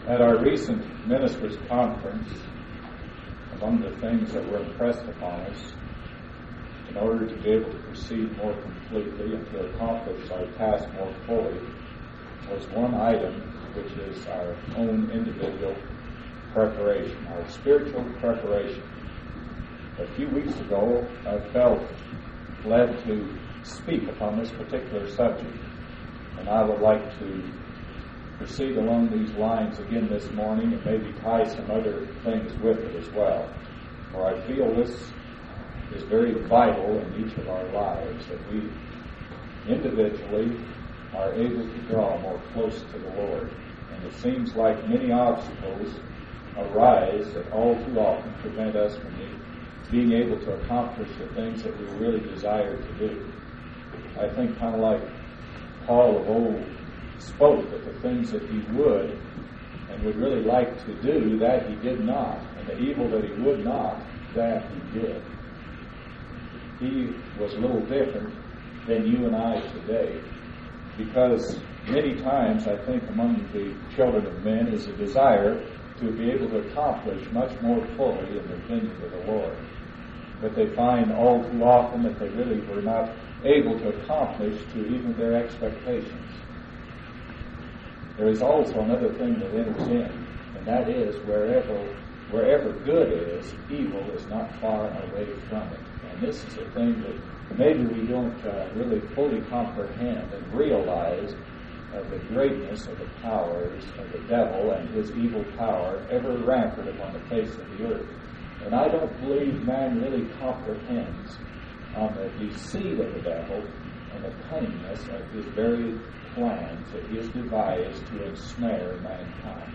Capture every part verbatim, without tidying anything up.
At our recent ministers' conference, among the things that were impressed upon us in order to be able to proceed more completely and to accomplish our task more fully was one item, which is our own individual preparation, our spiritual preparation. A few weeks ago, I felt led to speak upon this particular subject, and I would like to proceed along these lines again this morning and maybe tie some other things with it as well. For I feel this is very vital in each of our lives, that we individually are able to draw more close to the Lord. And it seems like many obstacles arise that all too often prevent us from being able to accomplish the things that we really desire to do. I think kind of like Paul of old spoke that the things that he would and would really like to do, that he did not, and the evil that he would not, that he did. He was a little different than you and I today, because many times I think among the children of men is a desire to be able to accomplish much more fully in the vineyard of the Lord. But they find all too often that they really were not able to accomplish to even their expectations. There is also another thing that enters in, and that is wherever wherever good is, evil is not far away from it. And this is a thing that maybe we don't uh, really fully comprehend and realize of the greatness of the powers of the devil and his evil power ever rampant upon the face of the earth. And I don't believe man really comprehends on the deceit of the devil and the cunningness of his very plans that he has devised to ensnare mankind.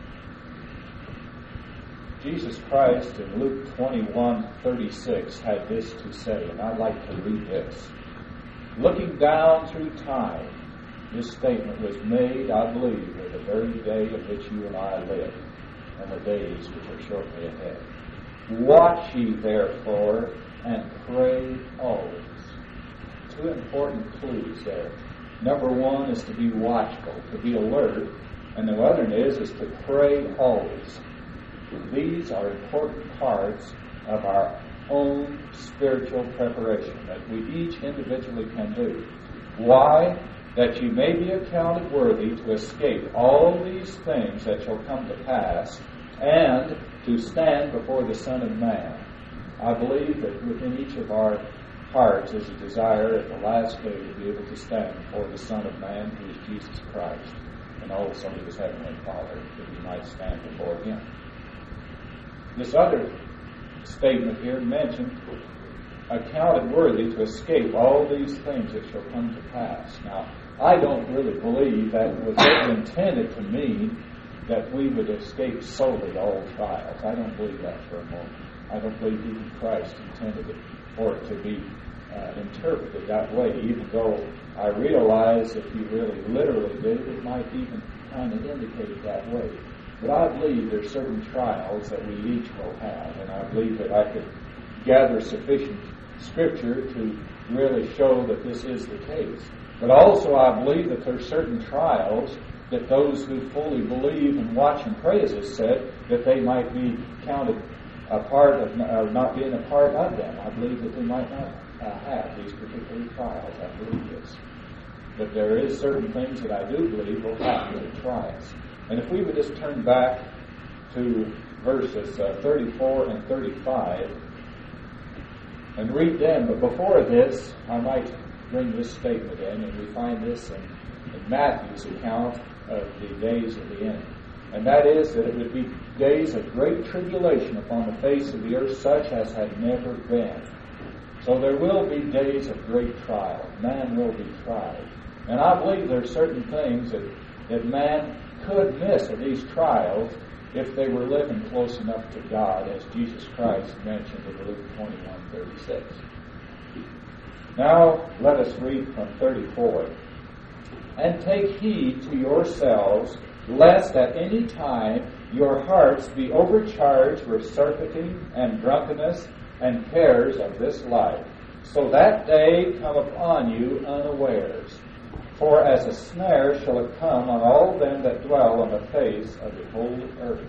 Jesus Christ in Luke twenty-one thirty-six had this to say, and I'd like to read this. Looking down through time, this statement was made, I believe, in the very day in which you and I live, and the days which are shortly ahead. Watch ye therefore, and pray always. Two important clues there. Number one is to be watchful, to be alert, and the other is, is to pray always. These are important parts of our own spiritual preparation that we each individually can do. Why? That you may be accounted worthy to escape all these things that shall come to pass, and to stand before the Son of Man. I believe that within each of our hearts is a desire at the last day to be able to stand before the Son of Man, who is Jesus Christ, and also his heavenly Father, that we might stand before him. This other statement here mentioned, accounted worthy to escape all these things that shall come to pass. Now, I don't really believe that was ever intended to mean that we would escape solely all trials. I don't believe that for a moment. I don't believe even Christ intended it for it to be uh, interpreted that way, even though I realize if he really literally did, it might even kind of indicate it that way. But I believe there's certain trials that we each will have, and I believe that I could gather sufficient scripture to really show that this is the case. But also I believe that there's certain trials that those who fully believe and watch and pray, as is said, that they might be counted a part of, or not being a part of them. I believe that they might not uh, have these particular trials. I believe this. But there is certain things that I do believe will happen to try us. And if we would just turn back to verses uh, thirty-four and thirty-five and read them. But before this, I might bring this statement in, and we find this in, in Matthew's account of the days of the end. And that is that it would be days of great tribulation upon the face of the earth, such as had never been. So there will be days of great trial. Man will be tried. And I believe there are certain things that, that man could miss of these trials if they were living close enough to God, as Jesus Christ mentioned in Luke twenty-one thirty-six. Now let us read from thirty-four. And take heed to yourselves, lest at any time your hearts be overcharged with surfeiting and drunkenness and cares of this life, so that day come upon you unawares. For as a snare shall it come on all them that dwell on the face of the whole earth.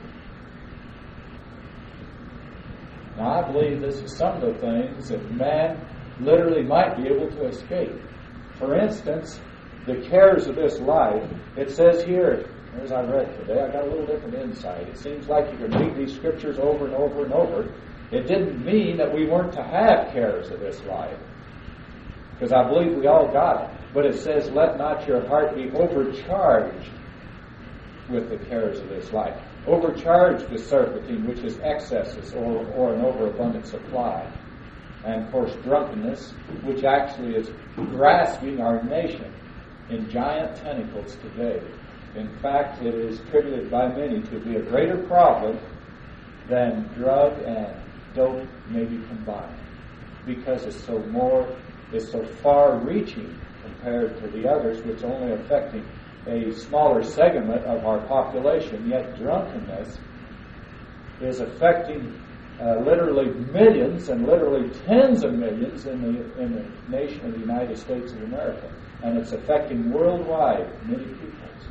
Now, I believe this is some of the things that man literally might be able to escape. For instance, the cares of this life. It says here, as I read today, I got a little different insight. It seems like you can read these scriptures over and over and over. It didn't mean that we weren't to have cares of this life, because I believe we all got it. But it says, let not your heart be overcharged with the cares of this life. Overcharged with surfeiting, which is excesses or, or an overabundant supply. And of course, drunkenness, which actually is grasping our nation in giant tentacles today. In fact, it is attributed by many to be a greater problem than drug and dope maybe combined, because it's so more, it's so far-reaching compared to the others, which only affecting a smaller segment of our population. Yet drunkenness is affecting uh, literally millions and literally tens of millions in the in the nation of the United States of America, and it's affecting worldwide many peoples.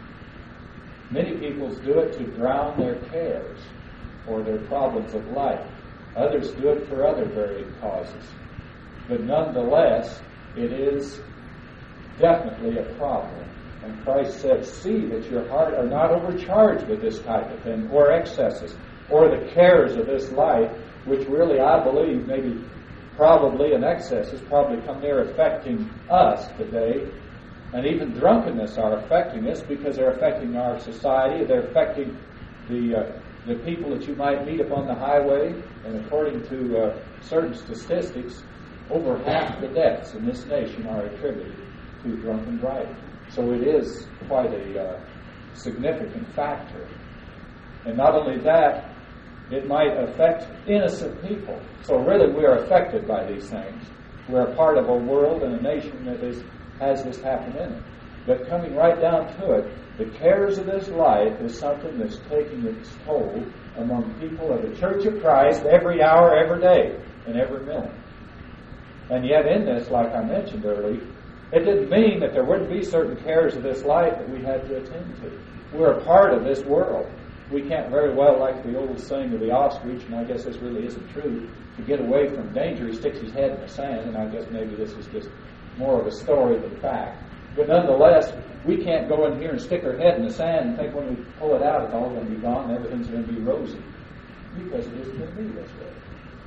Many peoples do it to drown their cares or their problems of life. Others do it for other varied causes. But nonetheless, it is definitely a problem. And Christ said, see that your heart are not overcharged with this type of thing, or excesses, or the cares of this life, which really, I believe, maybe probably an excess has probably come near affecting us today. And even drunkenness are affecting us, because they're affecting our society. They're affecting the uh, the people that you might meet upon the highway. And according to uh, certain statistics, over half the deaths in this nation are attributed to drunken driving. So it is quite a uh, significant factor. And not only that, it might affect innocent people. So really we are affected by these things. We're a part of a world and a nation that is has this happen in it. But coming right down to it, the cares of this life is something that's taking its toll among people of the Church of Christ every hour, every day, and every minute. And yet in this, like I mentioned earlier, it didn't mean that there wouldn't be certain cares of this life that we had to attend to. We're a part of this world. We can't very well, like the old saying of the ostrich, and I guess this really isn't true, to get away from danger, he sticks his head in the sand, and I guess maybe this is just more of a story than fact. But nonetheless, we can't go in here and stick our head in the sand and think when we pull it out it's all going to be gone and everything's going to be rosy. Because it isn't going to be this way.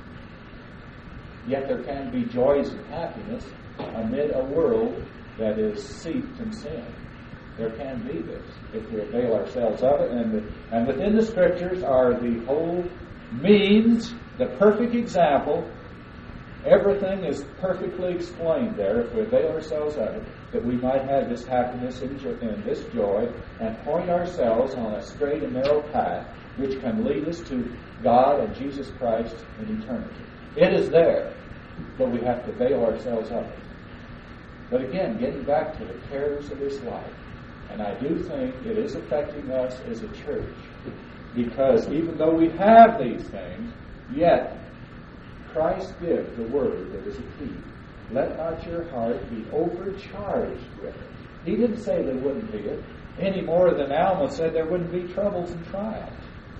Yet there can be joys and happiness amid a world that is seeped in sin. There can be this if we avail ourselves of it. And, the, and within the Scriptures are the whole means, the perfect example. Everything is perfectly explained there if we avail ourselves of it, that we might have this happiness and this joy and point ourselves on a straight and narrow path which can lead us to God and Jesus Christ in eternity. It is there, but we have to avail ourselves of it. But again, getting back to the cares of this life, and I do think it is affecting us as a church, because even though we have these things, yet Christ gives the word that is a key. Let not your heart be overcharged with it. He didn't say there wouldn't be it, any more than Alma said there wouldn't be troubles and trials.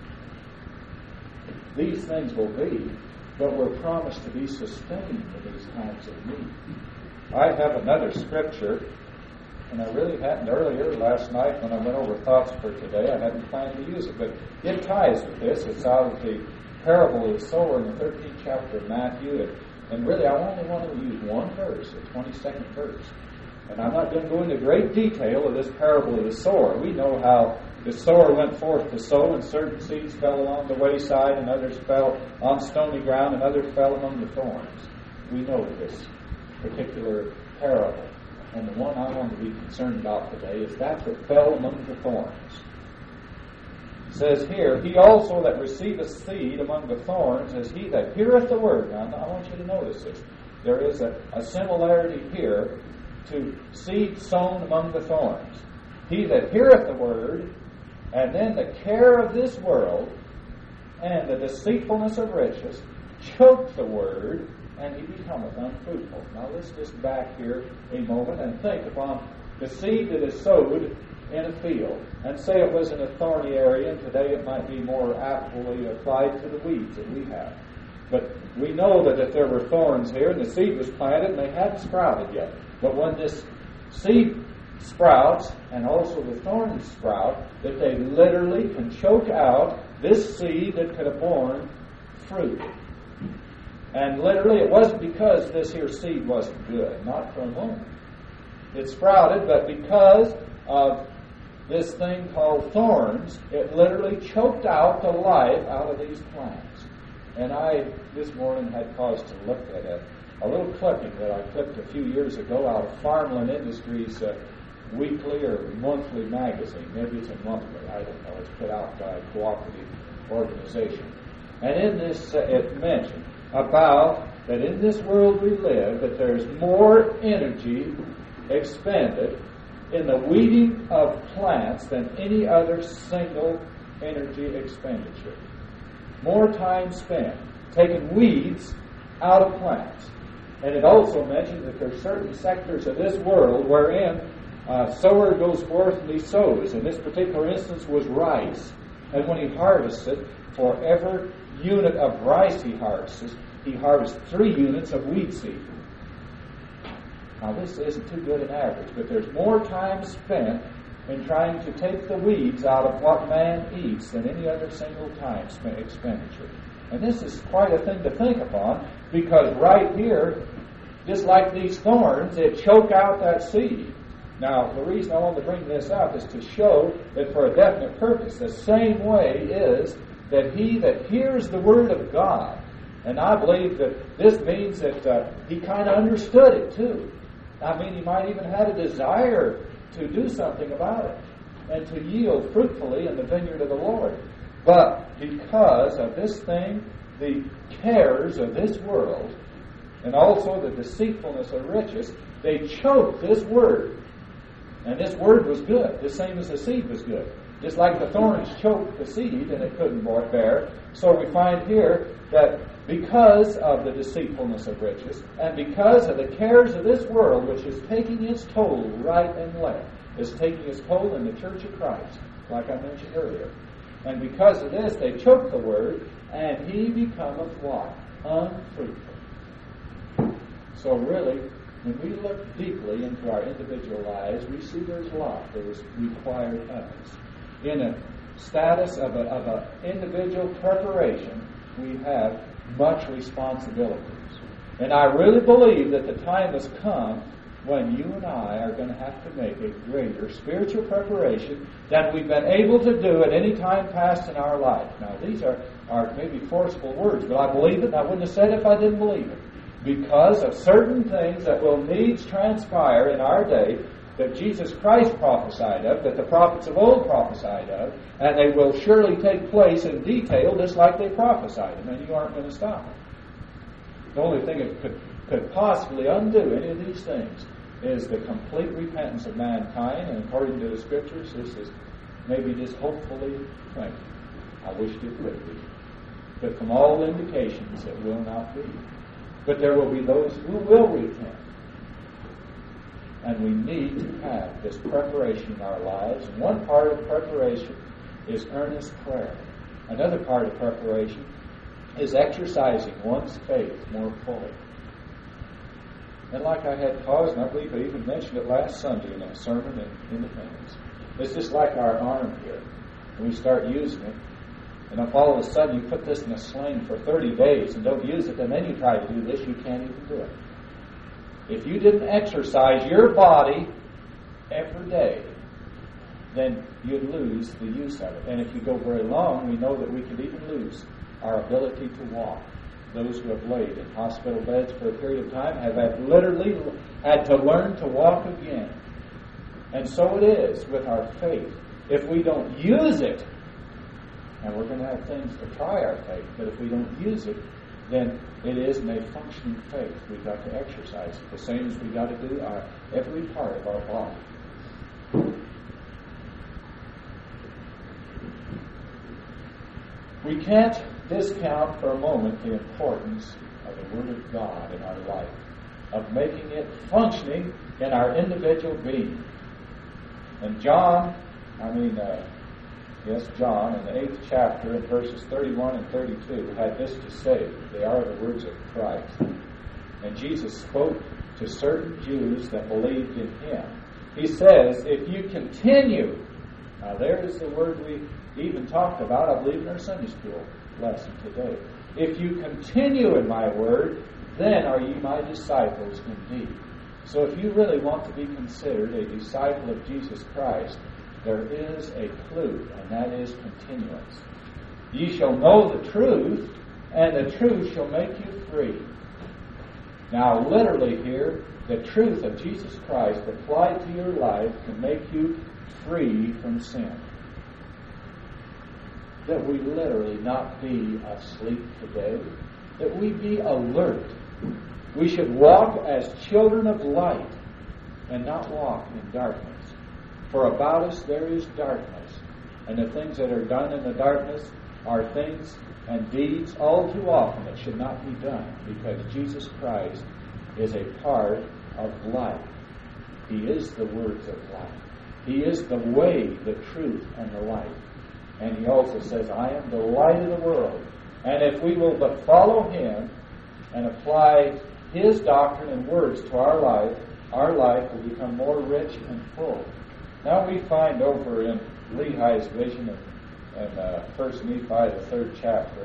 These things will be, but we're promised to be sustained in these times of need. I have another scripture, and I really hadn't earlier last night when I went over thoughts for today. I hadn't planned to use it, but it ties with this. It's out of the parable of the sower in the thirteenth chapter of Matthew, and, and really I only want to use one verse, the twenty-second verse. And I'm not going to go into great detail of this parable of the sower. We know how the sower went forth to sow, and certain seeds fell along the wayside, and others fell on stony ground, and others fell among the thorns. We know this particular parable. And the one I want to be concerned about today is that that fell among the thorns. It says here, he also that receiveth seed among the thorns is he that heareth the word. Now, I want you to notice this. There is a, a similarity here to seed sown among the thorns. He that heareth the word, and then the care of this world and the deceitfulness of riches choke the word, and he becometh unfruitful. Now let's just back here a moment and think upon the seed that is sowed in a field, and say it was in a thorny area, and today it might be more aptly applied to the weeds that we have. But we know that if there were thorns here, and the seed was planted, and they hadn't sprouted yet. But when this seed sprouts, and also the thorns sprout, that they literally can choke out this seed that could have borne fruit. And literally, it wasn't because this here seed wasn't good, not for a moment. It sprouted, but because of this thing called thorns, it literally choked out the life out of these plants. And I, this morning, had cause to look at a, a little clipping that I clipped a few years ago out of Farmland Industries uh, weekly or monthly magazine. Maybe it's a monthly, I don't know. It's put out by a cooperative organization. And in this, uh, it mentioned about that in this world we live, that there's more energy expended in the weeding of plants than any other single energy expenditure. More time spent taking weeds out of plants. And it also mentions that there's certain sectors of this world wherein a sower goes forth and he sows. In this particular instance was rice. And when he harvested, for every unit of rice he harvests, he harvests three units of wheat seed. Now this isn't too good an average, but there's more time spent in trying to take the weeds out of what man eats than any other single time spent expenditure. And this is quite a thing to think upon, because right here, just like these thorns, it choke out that seed. Now, the reason I want to bring this up is to show that for a definite purpose, the same way is that he that hears the word of God, and I believe that this means that uh, he kind of understood it too. I mean, he might even had a desire to do something about it and to yield fruitfully in the vineyard of the Lord. But because of this thing, the cares of this world, and also the deceitfulness of riches, they choked this word. And this word was good, the same as the seed was good. Just like the thorns choked the seed and it couldn't bear. So we find here that because of the deceitfulness of riches, and because of the cares of this world, which is taking its toll right and left, is taking its toll in the Church of Christ, like I mentioned earlier. And because of this, they choke the word, and he becometh what? Unfruitful. So really, when we look deeply into our individual lives, we see there's a lot that is required of us. In a status of an of a individual preparation, we have much responsibilities. And I really believe that the time has come when you and I are going to have to make a greater spiritual preparation than we've been able to do at any time past in our life. Now, these are, are maybe forceful words, but I believe it, and I wouldn't have said it if I didn't believe it. Because of certain things that will needs transpire in our day that Jesus Christ prophesied of, that the prophets of old prophesied of, and they will surely take place in detail just like they prophesied them, and you aren't going to stop them. The only thing that could, could possibly undo any of these things is the complete repentance of mankind, and according to the Scriptures, this is maybe just hopefully thinking. I wish it would be. But from all indications, it will not be. But there will be those who will repent. And we need to have this preparation in our lives. And one part of preparation is earnest prayer. Another part of preparation is exercising one's faith more fully. And like I had cause, and I believe I even mentioned it last Sunday in a sermon in Independence, it's just like our arm here. When we start using it, and if all of a sudden you put this in a sling for thirty days and don't use it, and then you try to do this, you can't even do it. If you didn't exercise your body every day, then you'd lose the use of it. And if you go very long, we know that we could even lose our ability to walk. Those who have laid in hospital beds for a period of time have had literally had to learn to walk again. And so it is with our faith. If we don't use it, and we're going to have things to try our faith, but if we don't use it, then it isn't a functioning faith. We've got to exercise it, the same as we've got to do our every part of our body. We can't discount for a moment the importance of the Word of God in our life, of making it functioning in our individual being. And John, I mean, uh, yes, John, in the eighth chapter, in verses thirty-one and thirty-two, had this to say. They are the words of Christ. And Jesus spoke to certain Jews that believed in him. He says, if you continue, now there is the word we even talked about, I believe, in our Sunday school lesson today. If you continue in my word, then are ye my disciples indeed. So if you really want to be considered a disciple of Jesus Christ, there is a clue, and that is continuance. Ye shall know the truth, and the truth shall make you free. Now, literally here, the truth of Jesus Christ applied to your life can make you free from sin. That we literally not be asleep today, that we be alert. We should walk as children of light and not walk in darkness. For about us there is darkness, and the things that are done in the darkness are things and deeds all too often that should not be done, because Jesus Christ is a part of life. He is the words of life. He is the way, the truth, and the life. And he also says, I am the light of the world. And if we will but follow him and apply his doctrine and words to our life, our life will become more rich and full. Now we find over in Lehi's vision in, in uh, First Nephi, the third chapter,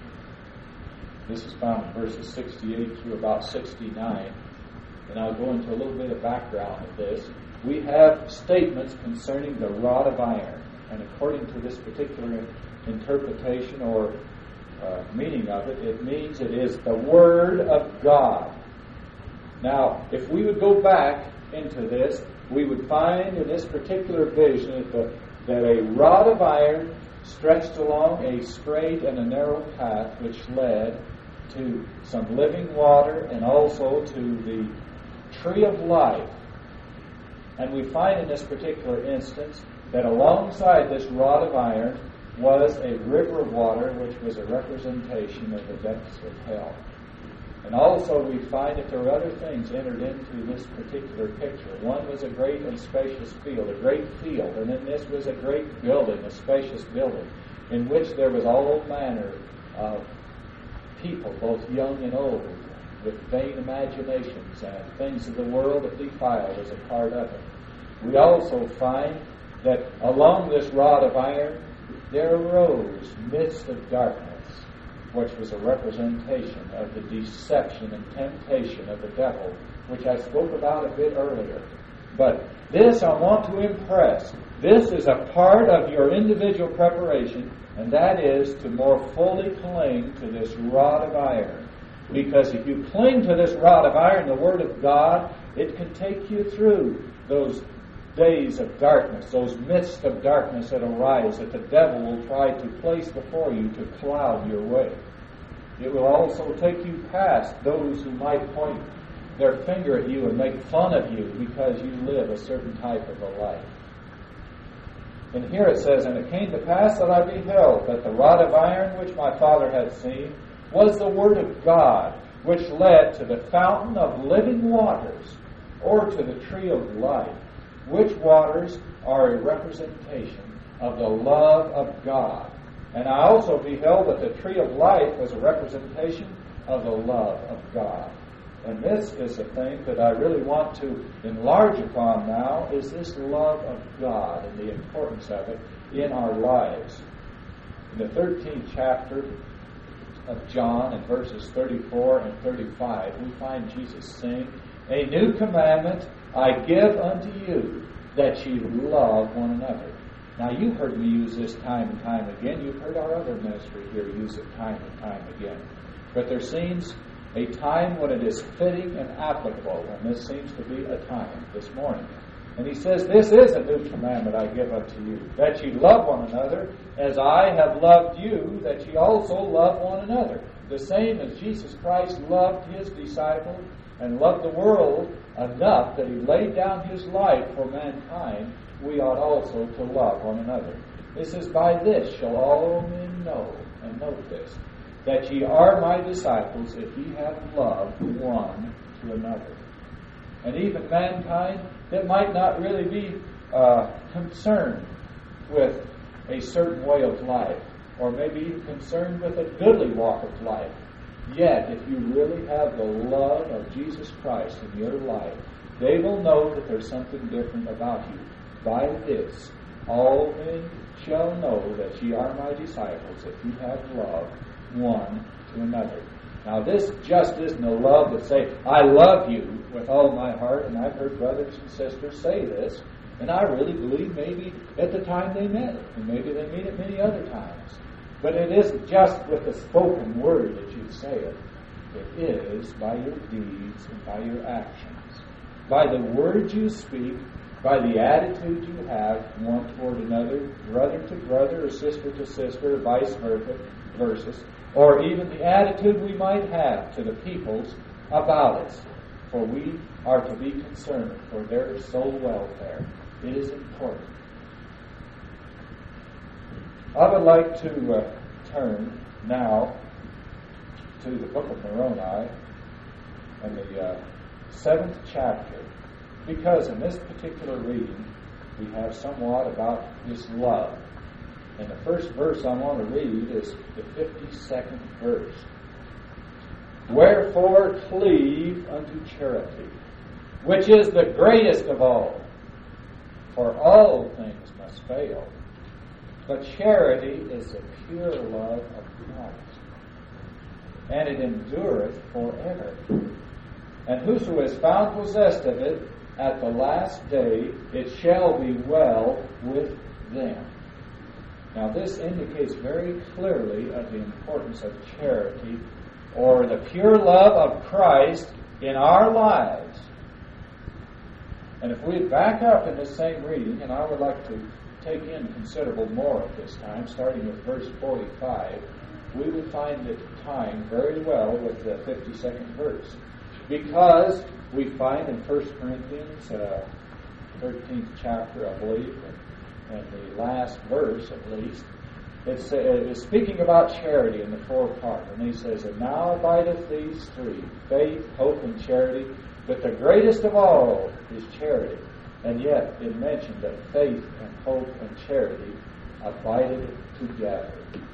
this is found in verses sixty-eight through about sixty-nine, and I'll go into a little bit of background of this. We have statements concerning the rod of iron, and according to this particular interpretation or uh, meaning of it, it means it is the Word of God. Now, if we would go back into this, we would find in this particular vision that, the, that a rod of iron stretched along a straight and a narrow path which led to some living water and also to the tree of life. And we find in this particular instance that alongside this rod of iron was a river of water which was a representation of the depths of hell. And also we find that there were other things entered into this particular picture. One was a great and spacious field, a great field, and then this was a great building, a spacious building, in which there was all manner of people, both young and old, with vain imaginations and things of the world that defile as a part of it. We also find that along this rod of iron there arose midst of darkness, which was a representation of the deception and temptation of the devil, which I spoke about a bit earlier. But this I want to impress. This is a part of your individual preparation, and that is to more fully cling to this rod of iron. Because if you cling to this rod of iron, the Word of God, it can take you through those days of darkness, those mists of darkness that arise, that the devil will try to place before you to cloud your way. It will also take you past those who might point their finger at you and make fun of you because you live a certain type of a life. And here it says, And it came to pass that I beheld that the rod of iron which my father had seen was the Word of God, which led to the fountain of living waters, or to the tree of life, which waters are a representation of the love of God. And I also beheld that the tree of life was a representation of the love of God. And this is the thing that I really want to enlarge upon now, is this love of God and the importance of it in our lives. In the thirteenth chapter of John, in verses thirty-four and thirty-five, we find Jesus saying, A new commandment I give unto you, that ye love one another. Now, you've heard me use this time and time again. You've heard our other ministry here use it time and time again. But there seems a time when it is fitting and applicable, and this seems to be a time this morning. And he says, This is a new commandment I give unto you, that ye love one another, as I have loved you, that ye also love one another. The same as Jesus Christ loved his disciples and loved the world enough that he laid down his life for mankind, we ought also to love one another. This is by this shall all men know, and note this, that ye are my disciples if ye have loved one to another. And even mankind that might not really be uh, concerned with a certain way of life, or maybe even concerned with a goodly walk of life, yet if you really have the love of Jesus Christ in your life, they will know that there's something different about you. By this, all men shall know that ye are my disciples, if you have love one to another. Now this just isn't a love that say, I love you with all my heart, and I've heard brothers and sisters say this, and I really believe maybe at the time they met it, and maybe they mean it many other times. But it isn't just with the spoken word that you say it. It is by your deeds and by your actions. By the words you speak, by the attitude you have one toward another, brother to brother or sister to sister, or vice versa, versus, or even the attitude we might have to the peoples about us. For we are to be concerned for their soul welfare. It is important. I would like to uh, turn now to the book of Moroni and the uh, seventh chapter, because in this particular reading we have somewhat about this love. And the first verse I want to read is the fifty-second verse. Wherefore cleave unto charity, which is the greatest of all. For all things must fail, but charity is the pure love of Christ, and it endureth forever. And whoso is found possessed of it, at the last day it shall be well with them. Now this indicates very clearly of the importance of charity, or the pure love of Christ in our lives. And if we back up in the same reading, and I would like to take in considerable more at this time, starting with verse forty-five, we would find it tying very well with the fifty-second verse. Because we find in First Corinthians, uh, thirteenth chapter, I believe, and, and the last verse at least, it's, uh, it is speaking about charity in the fourth part. And he says, and now abideth these three, faith, hope, and charity, but the greatest of all is charity. And yet it mentioned that faith and hope and charity abided together.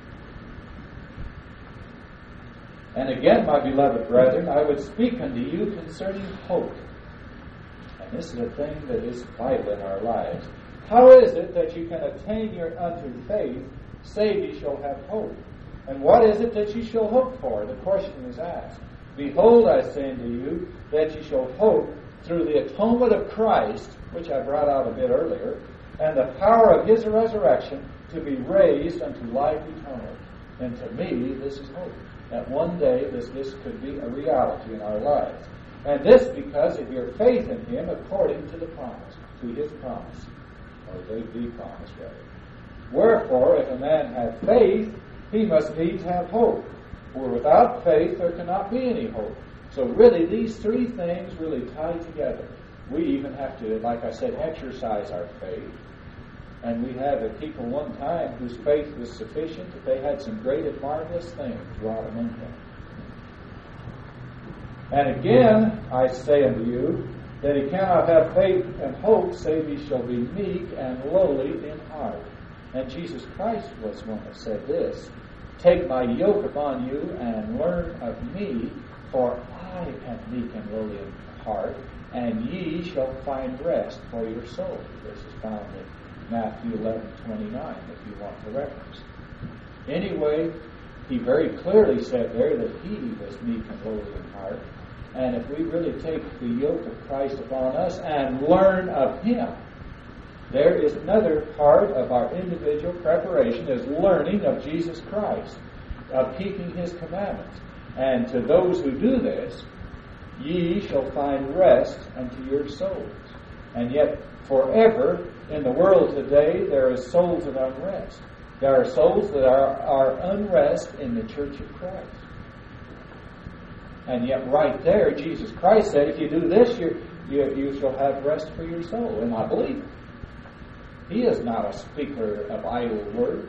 And again, my beloved brethren, I would speak unto you concerning hope. And this is a thing that is vital in our lives. How is it that you can attain your unto faith, save ye shall have hope? And what is it that ye shall hope for? The question is asked. Behold, I say unto you, that ye shall hope through the atonement of Christ, which I brought out a bit earlier, and the power of his resurrection, to be raised unto life eternal. And to me, this is hope. That one day this, this could be a reality in our lives. And this because of your faith in him according to the promise, to his promise, or the, the promise rather. Wherefore, if a man have faith, he must needs have hope. For without faith there cannot be any hope. So really these three things really tie together. We even have to, like I said, exercise our faith. And we had a people one time whose faith was sufficient that they had some great and marvelous things wrought among them. And again, I say unto you, that he cannot have faith and hope, save he shall be meek and lowly in heart. And Jesus Christ was one that said this, take my yoke upon you and learn of me, for I am meek and lowly in heart, and ye shall find rest for your soul. This is found in Matthew eleven twenty-nine, if you want the reference. Anyway, he very clearly said there that he was meek and lowly in heart. And if we really take the yoke of Christ upon us and learn of him, there is another part of our individual preparation is learning of Jesus Christ, of keeping his commandments. And to those who do this, ye shall find rest unto your souls. And yet, forever, in the world today, there is souls of unrest. There are souls that are, are unrest in the Church of Christ. And yet right there, Jesus Christ said, if you do this, you, you, you shall have rest for your soul. And I believe it. He is not a speaker of idle words.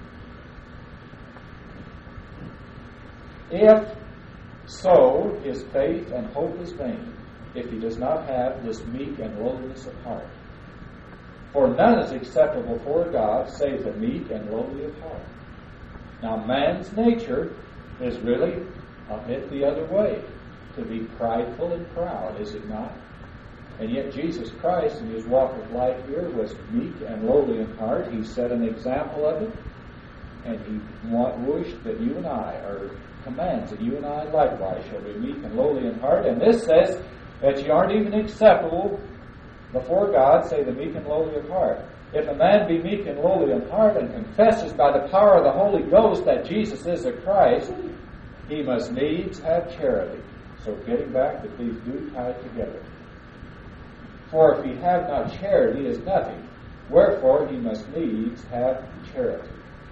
If so, his faith and hope is vain, if he does not have this meek and lowliness of heart. For none is acceptable before God save the meek and lowly of heart. Now man's nature is really a bit the other way, to be prideful and proud, is it not? And yet Jesus Christ in his walk of life here was meek and lowly in heart. He set an example of it, and he wished that you and I, or commands that you and I likewise shall be meek and lowly in heart. And this says that you aren't even acceptable before God, say the meek and lowly of heart. If a man be meek and lowly in heart and confesses by the power of the Holy Ghost that Jesus is the Christ, he must needs have charity. So getting back that these do tie together. For if he have not charity, he is nothing. Wherefore he must needs have charity.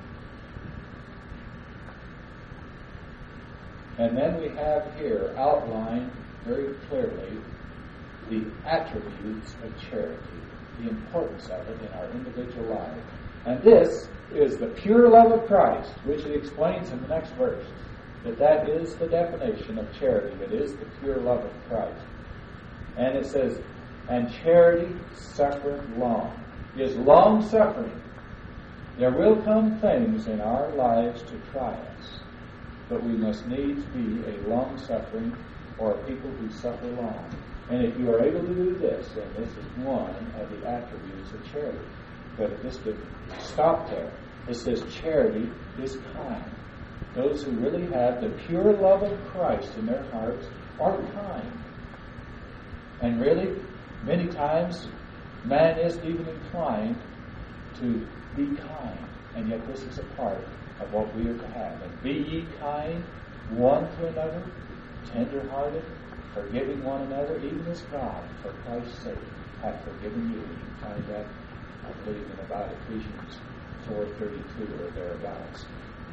And then we have here outlined very clearly the attributes of charity, the importance of it in our individual life. And this is the pure love of Christ, which he explains in the next verse, that that is the definition of charity. It is the pure love of Christ. And it says, and charity suffereth long, is long-suffering. There will come things in our lives to try us, but we must needs be a long-suffering or a people who suffer long. And if you are able to do this, then this is one of the attributes of charity. But just to stop there, it says charity is kind. Those who really have the pure love of Christ in their hearts are kind. And really, many times, man isn't even inclined to be kind. And yet this is a part of what we are to have. And be ye kind one to another, tender-hearted, forgiving one another, even as God, for Christ's sake, hath forgiven you. You can find that, I believe, in about Ephesians four thirty-two or thereabouts.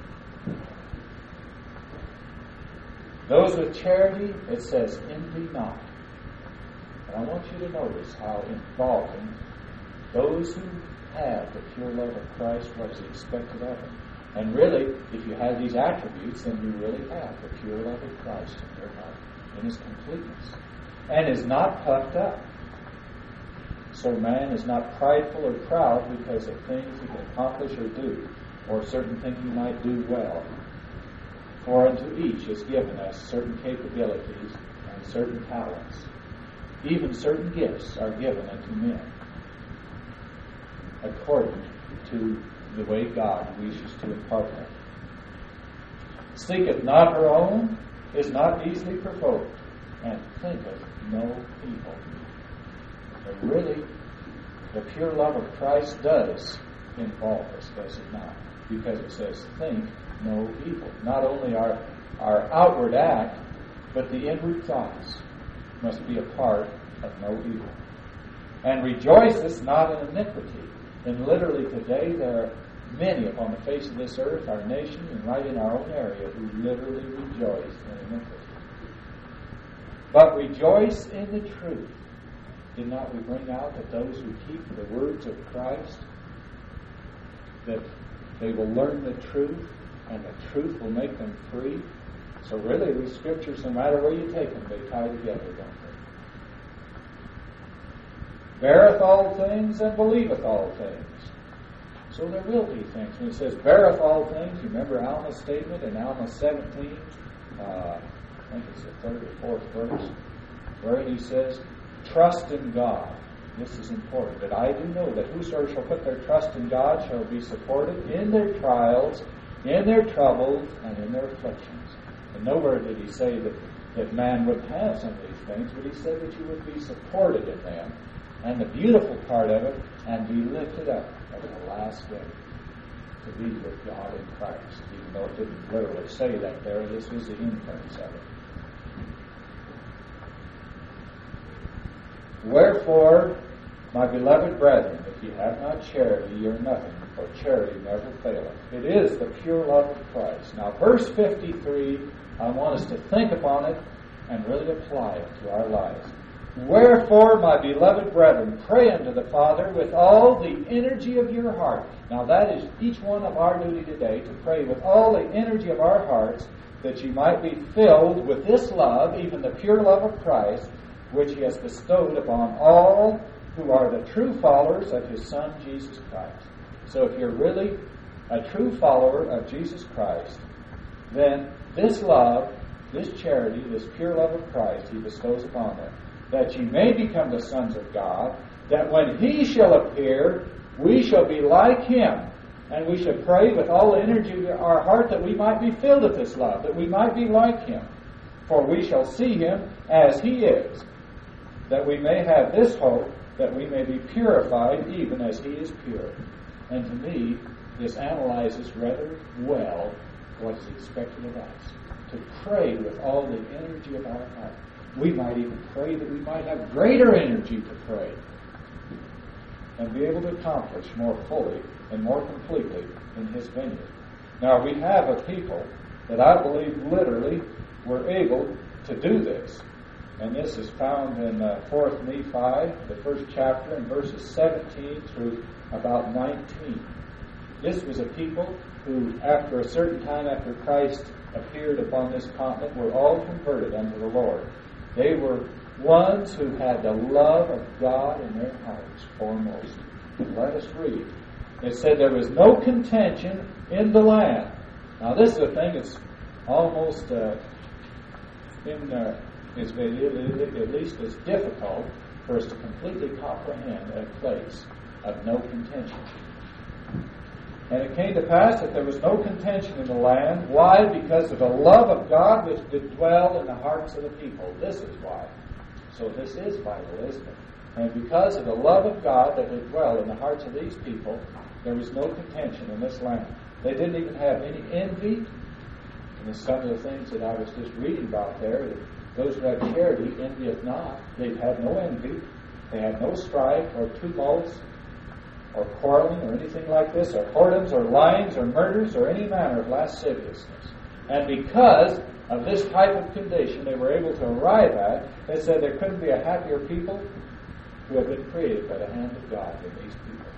Those with charity, it says, envy not. And I want you to notice how involving those who have the pure love of Christ, what is expected of them. And really, if you have these attributes, then you really have the pure love of Christ in your heart, in his completeness, and is not puffed up. So man is not prideful or proud because of things he can accomplish or do, or certain things he might do well. For unto each is given us certain capabilities and certain talents. Even certain gifts are given unto men, according to the way God wishes to impart them. Seeketh not her own, is not easily provoked, and thinketh no evil. But really, the pure love of Christ does involve us, does it not? Because it says, think no evil. Not only our, our outward act, but the inward thoughts must be a part of no evil. And rejoiceth not in iniquity. And literally today there are many upon the face of this earth, our nation, and right in our own area, who literally rejoice in iniquity. But rejoice in the truth. Did not we bring out that those who keep the words of Christ, that they will learn the truth, and the truth will make them free? So really, these scriptures, no matter where you take them, they tie together, don't they? Beareth all things and believeth all things. So there will be things. When it says beareth all things, you remember Alma's statement in Alma seventeen, uh, I think it's the third or fourth verse, where he says, trust in God. This is important. But I do know that whosoever shall put their trust in God shall be supported in their trials, in their troubles, and in their afflictions. And nowhere did he say that, that man would have some of these things, but he said that you would be supported in them. And the beautiful part of it, and be lifted up at the last day to be with God in Christ. Even though it didn't literally say that there, this was the inference of it. Wherefore, my beloved brethren, if ye have not charity, ye are nothing, for charity never faileth. It is the pure love of Christ. Now, verse fifty-three, I want us to think upon it and really apply it to our lives. Wherefore, my beloved brethren, pray unto the Father with all the energy of your heart. Now, that is each one of our duty today, to pray with all the energy of our hearts, that you might be filled with this love, even the pure love of Christ, which he has bestowed upon all who are the true followers of His Son, Jesus Christ. So if you're really a true follower of Jesus Christ, then this love, this charity, this pure love of Christ He bestows upon them, that ye may become the sons of God, that when He shall appear, we shall be like Him. And we should pray with all the energy of our heart that we might be filled with this love, that we might be like Him. For we shall see Him as He is, that we may have this hope, that we may be purified even as He is pure. And to me, this analyzes rather well what is expected of us. To pray with all the energy of our heart. We might even pray that we might have greater energy to pray and be able to accomplish more fully and more completely in His vineyard. Now, we have a people that I believe literally were able to do this. And this is found in uh, fourth Nephi, the first chapter, in verses seventeen through about nineteen. This was a people who, after a certain time after Christ appeared upon this continent, were all converted unto the Lord. They were ones who had the love of God in their hearts foremost. And let us read. It said there was no contention in the land. Now this is a thing that's almost uh, in uh, is at least as difficult for us to completely comprehend a place of no contention. And it came to pass that there was no contention in the land. Why? Because of the love of God which did dwell in the hearts of the people. This is why. So this is vital, isn't it? And because of the love of God that did dwell in the hearts of these people, there was no contention in this land. They didn't even have any envy. And some of the things that I was just reading about there, that those who have charity envieth not. They had no envy. They had no strife or tumults or quarreling or anything like this, or whoredoms or lyings or murders or any manner of lasciviousness. And because of this type of condition they were able to arrive at, they said there couldn't be a happier people who have been created by the hand of God than these people.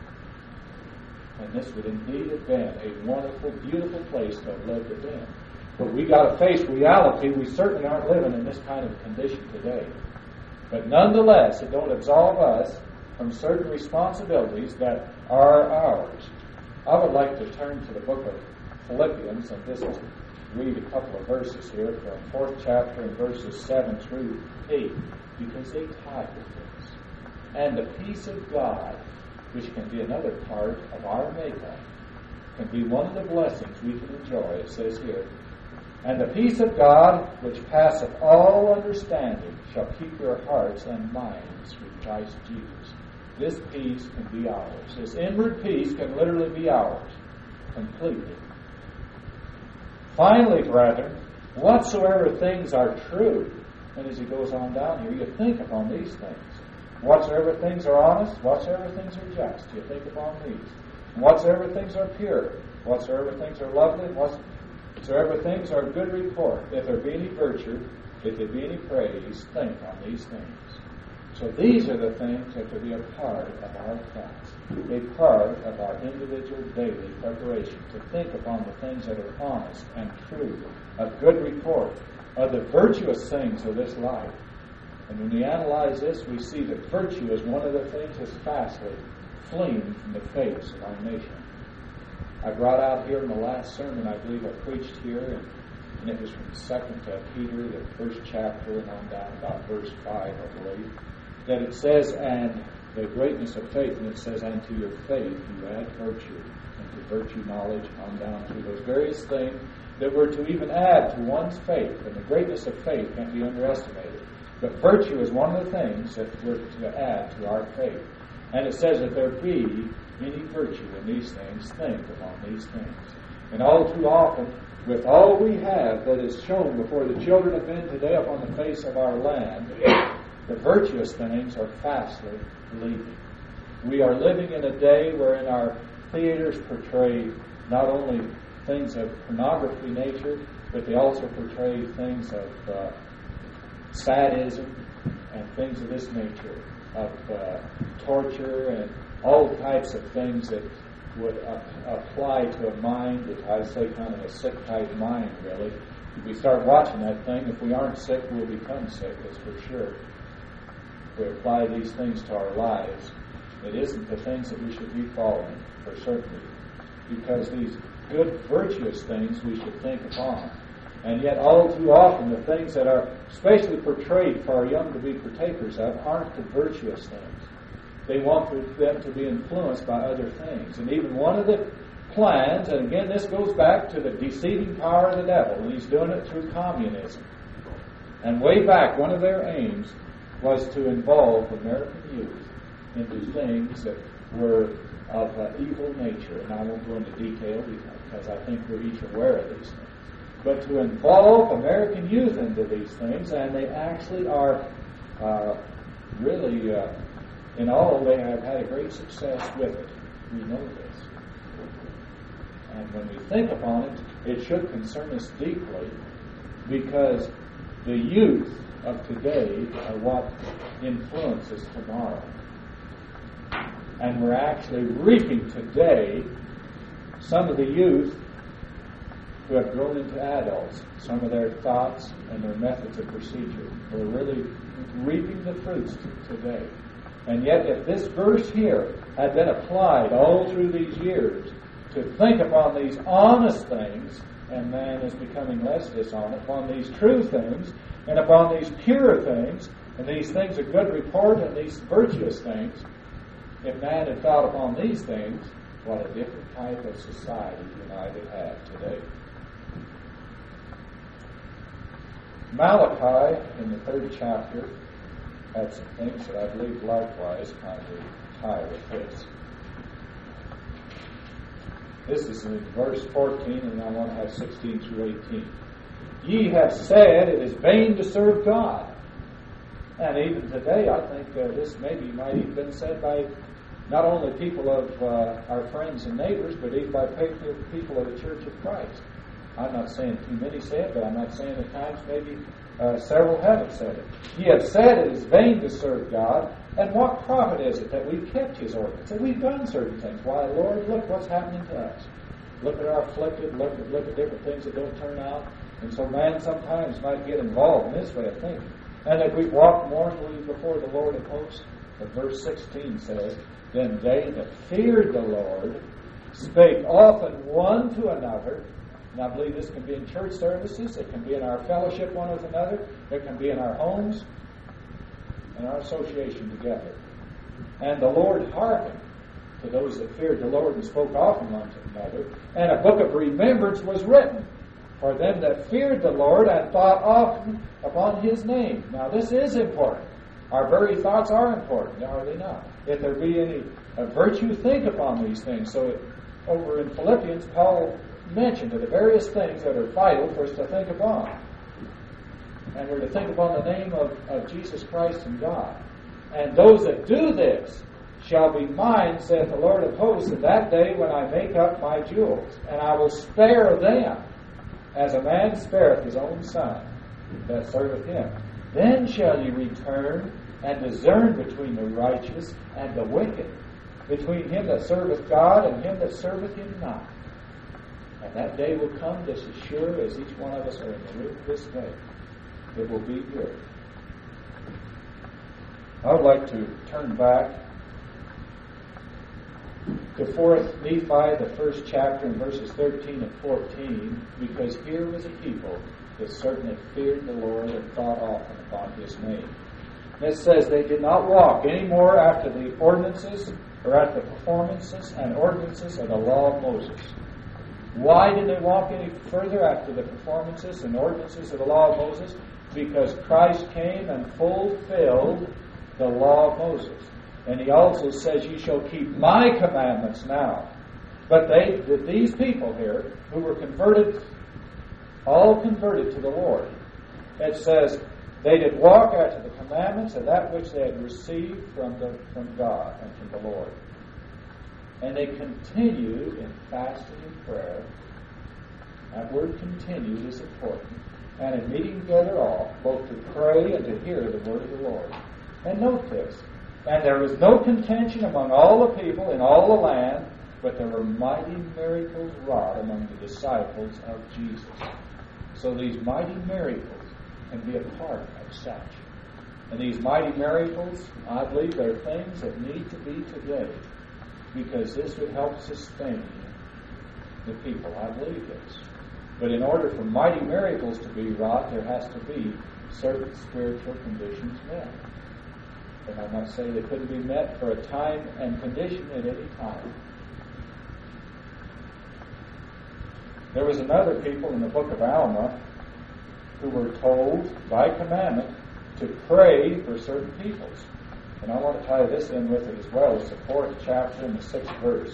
And this would indeed have been a wonderful, beautiful place to have lived in. But we got to face reality. We certainly aren't living in this kind of condition today. But nonetheless, it don't absolve us from certain responsibilities that are ours. I would like to turn to the book of Philippians and just read a couple of verses here from fourth chapter and verses seven through eight, because they tie with this. And the peace of God, which can be another part of our makeup, can be one of the blessings we can enjoy, it says here. And the peace of God, which passeth all understanding, shall keep your hearts and minds through Christ Jesus. This peace can be ours. This inward peace can literally be ours, completely. Finally, brethren, whatsoever things are true, and as he goes on down here, you think upon these things. Whatsoever things are honest, whatsoever things are just, you think upon these. Whatsoever things are pure, whatsoever things are lovely, whatsoever things are of good report, if there be any virtue, if there be any praise, think on these things. So these are the things that could be a part of our fast, a part of our individual daily preparation, to think upon the things that are honest and true, of good report, of the virtuous things of this life. And when we analyze this, we see that virtue is one of the things that's fastly fleeing from the face of our nation. I brought out here in the last sermon, I believe I preached here, and, and it was from Second Peter, the first chapter, and on down about verse five, I believe, that it says, and the greatness of faith, and it says, and to your faith you add virtue, and to virtue knowledge, on down through those various things that were to even add to one's faith, and the greatness of faith can't be underestimated. But virtue is one of the things that we're to add to our faith. And it says that there be any virtue in these things, think upon these things. And all too often, with all we have that is shown before the children of men today upon the face of our land, the virtuous things are fastly leaving. We are living in a day wherein our theaters portray not only things of pornography nature, but they also portray things of uh, sadism and things of this nature, of uh, torture and all types of things that would uh, apply to a mind that I say kind of a sick type mind, really. If we start watching that thing, if we aren't sick, we'll become sick, that's for sure. we apply these things to our lives, it isn't the things that we should be following, for certainty. Because these good, virtuous things we should think upon. And yet all too often the things that are especially portrayed for our young to be partakers of aren't the virtuous things. They want them to be influenced by other things. And even one of the plans, and again this goes back to the deceiving power of the devil, and he's doing it through communism. And way back, one of their aims was to involve American youth into things that were of uh, evil nature. And I won't go into detail because I think we're each aware of these things. But to involve American youth into these things, and they actually are uh, really, uh, in all, they have had a great success with it. We know this. And when we think upon it, it should concern us deeply, because the youth of today are what influences tomorrow. And we're actually reaping today some of the youth who have grown into adults, some of their thoughts and their methods of procedure. We're really reaping the fruits today. And yet, if this verse here had been applied all through these years to think upon these honest things, and man is becoming less dishonest, upon these true things, and upon these pure things, and these things of good report, and these virtuous things, if man had thought upon these things, what a different type of society you and I would have today. Malachi, in the third chapter, had some things that I believe likewise kind of tie with this. This is in verse fourteen, and I want to have sixteen through eighteen. Ye have said it is vain to serve God. And even today, I think uh, this maybe might even been said by not only people of uh, our friends and neighbors, but even by people of the Church of Christ. I'm not saying too many say it, but I'm not saying at times maybe uh, several haven't said it. Ye have said it is vain to serve God, and what profit is it that we've kept His ordinance, that we've done certain things? Why, Lord, look what's happening to us. Look at our afflicted, look at, look at different things that don't turn out. And so man sometimes might get involved in this way of thinking. And that we walk mournfully before the Lord of hosts. But verse sixteen says, Then they that feared the Lord spake often one to another. And I believe this can be in church services, it can be in our fellowship one with another, it can be in our homes, and our association together. And the Lord hearkened to those that feared the Lord and spoke often one to another. And a book of remembrance was written for them that feared the Lord and thought often upon His name. Now this is important. Our very thoughts are important, are they not? If there be any uh, virtue, think upon these things. So it, over in Philippians, Paul mentioned the various things that are vital for us to think upon. And we're to think upon the name of, of Jesus Christ and God. And those that do this shall be mine, saith the Lord of hosts, in that day when I make up my jewels. And I will spare them, as a man spareth his own son that serveth him. Then shall ye return and discern between the righteous and the wicked, between him that serveth God and him that serveth Him not. And that day will come just as sure as each one of us are in the room this day. It will be here. I would like to turn back to fourth Nephi, the first chapter, in verses thirteen and fourteen, because here was a people that certainly feared the Lord and thought often upon His name. And it says they did not walk any more after the ordinances or after the performances and ordinances of the law of Moses. Why did they walk any further after the performances and ordinances of the law of Moses? Because Christ came and fulfilled the law of Moses. And He also says, Ye shall keep my commandments now. But they, these people here, who were converted, all converted to the Lord, it says, they did walk after the commandments of that which they had received from, the, from God and from the Lord. And they continued in fasting and prayer. That word continued is important. And in meeting together all, both to pray and to hear the word of the Lord. And note this. And there was no contention among all the people in all the land, but there were mighty miracles wrought among the disciples of Jesus. So these mighty miracles can be a part of such. And these mighty miracles, I believe they're things that need to be today, because this would help sustain the people. I believe this. But in order for mighty miracles to be wrought, there has to be certain spiritual conditions met. And I must say they couldn't be met for a time and condition at any time. There was another people in the book of Alma who were told by commandment to pray for certain peoples. And I want to tie this in with it as well. It's the fourth chapter and the sixth verse.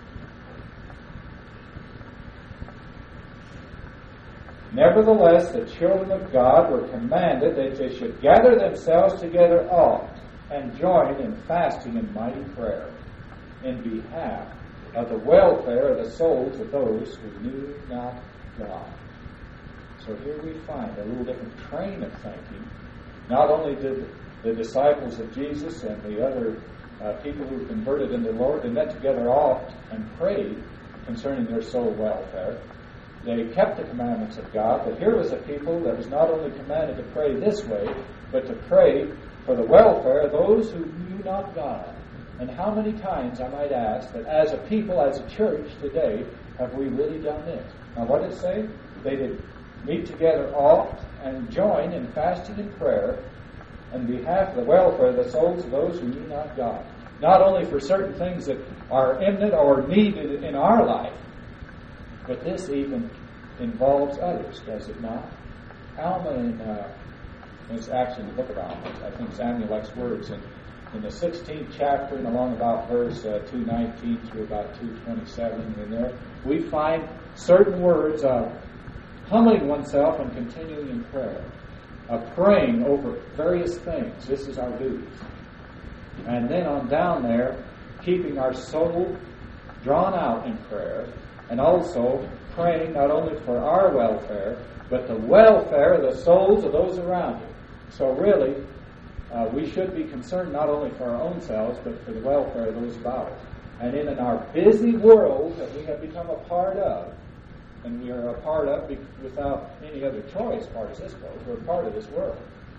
Nevertheless, the children of God were commanded that they should gather themselves together oft and join in fasting and mighty prayer in behalf of the welfare of the souls of those who knew not God. So here we find a little different train of thinking. Not only did the disciples of Jesus and the other uh, people who converted into the Lord, they met together oft and prayed concerning their soul welfare. They kept the commandments of God, but here was a people that was not only commanded to pray this way, but to pray for the welfare of those who knew not God. And how many times, I might ask, that as a people, as a church today, have we really done this? Now what did it say? They did meet together oft and join in fasting and prayer on behalf of the welfare of the souls of those who knew not God. Not only for certain things that are imminent or needed in our life, but this even involves others, does it not? Alma, in, uh, it's actually in the book of Alma, I think Samuel X. words, in, in the sixteenth chapter and along about verse uh, two nineteen through about two twenty-seven, in there, we find certain words of humbling oneself and continuing in prayer, of praying over various things. This is our duties. And then on down there, keeping our soul drawn out in prayer, and also praying not only for our welfare, but the welfare of the souls of those around us. So really, uh, we should be concerned not only for our own selves, but for the welfare of those about us. And in our busy world that we have become a part of, and we are a part of without any other choice, as far as this goes, we're a part of this world.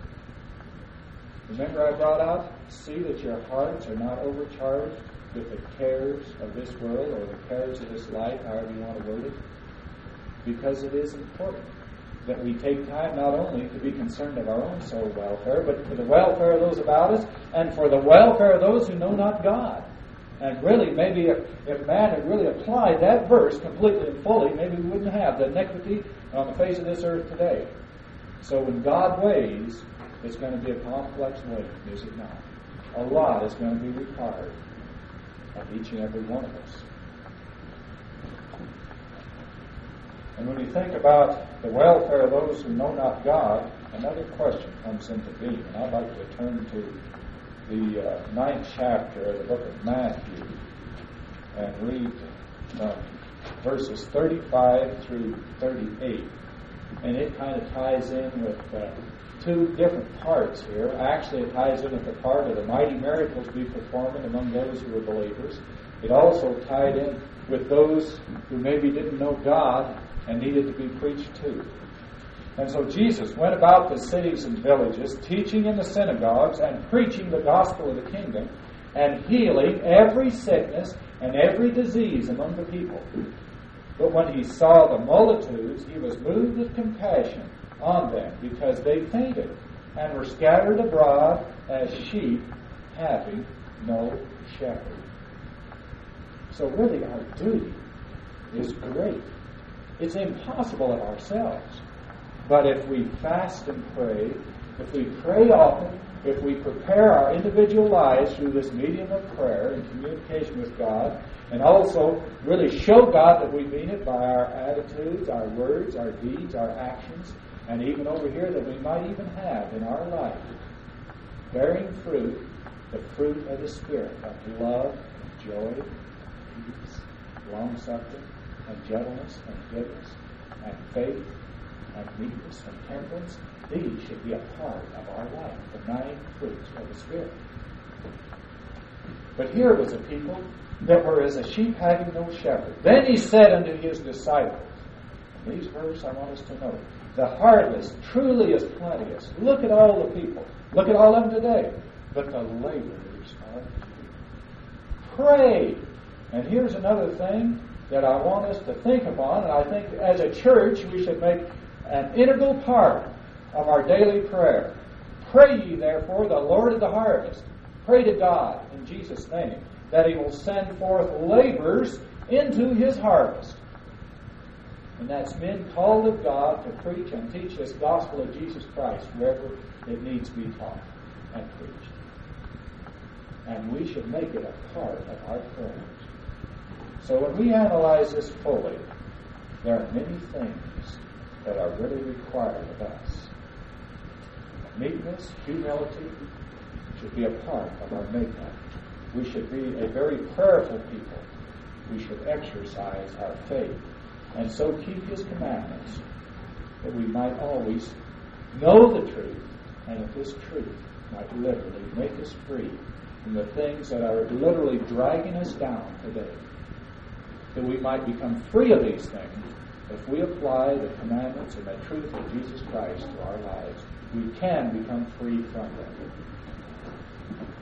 Remember I brought out, see that your hearts are not overcharged with the cares of this world or the cares of this life, however you want to word it, because it is important that we take time not only to be concerned of our own soul welfare, but for the welfare of those about us and for the welfare of those who know not God. And really, maybe if, if man had really applied that verse completely and fully, maybe we wouldn't have the iniquity on the face of this earth today. So when God weighs, it's going to be a complex weight, is it not? A lot is going to be required of each and every one of us. And when you think about the welfare of those who know not God, another question comes into being. And I'd like to turn to the uh, ninth chapter of the book of Matthew and read uh, verses thirty-five through thirty-eight. And it kind of ties in with uh, two different parts here. Actually, it ties in with the part of the mighty miracles we performing among those who are believers. It also tied in with those who maybe didn't know God and needed to be preached to. And so Jesus went about the cities and villages, teaching in the synagogues and preaching the gospel of the kingdom, and healing every sickness and every disease among the people. But when he saw the multitudes, he was moved with compassion on them, because they fainted and were scattered abroad as sheep having no shepherd. So really our duty is great. It's impossible of ourselves. But if we fast and pray, if we pray often, if we prepare our individual lives through this medium of prayer and communication with God, and also really show God that we mean it by our attitudes, our words, our deeds, our actions, and even over here that we might even have in our life, bearing fruit, the fruit of the Spirit, of love, joy, peace, long-suffering, and gentleness, and goodness, and faith, and meekness, and temperance. These should be a part of our life, the nine fruits of the Spirit. But here was a people that were as a sheep having no shepherd. Then he said unto his disciples, in these verses I want us to know, The harvest truly is plenteous. Look at all the people. Look at all of them today. But the laborers are few. Pray. And here's another thing that I want us to think upon, and I think as a church we should make an integral part of our daily prayer. Pray ye therefore the Lord of the harvest. Pray to God in Jesus' name that He will send forth laborers into His harvest. And that's men called of God to preach and teach this gospel of Jesus Christ wherever it needs to be taught and preached. And we should make it a part of our prayers. So when we analyze this fully, there are many things that are really required of us. Meekness, humility should be a part of our makeup. We should be a very prayerful people. We should exercise our faith and so keep His commandments that we might always know the truth, and that this truth might literally make us free from the things that are literally dragging us down today. That we might become free of these things if we apply the commandments and the truth of Jesus Christ to our lives. We can become free from them.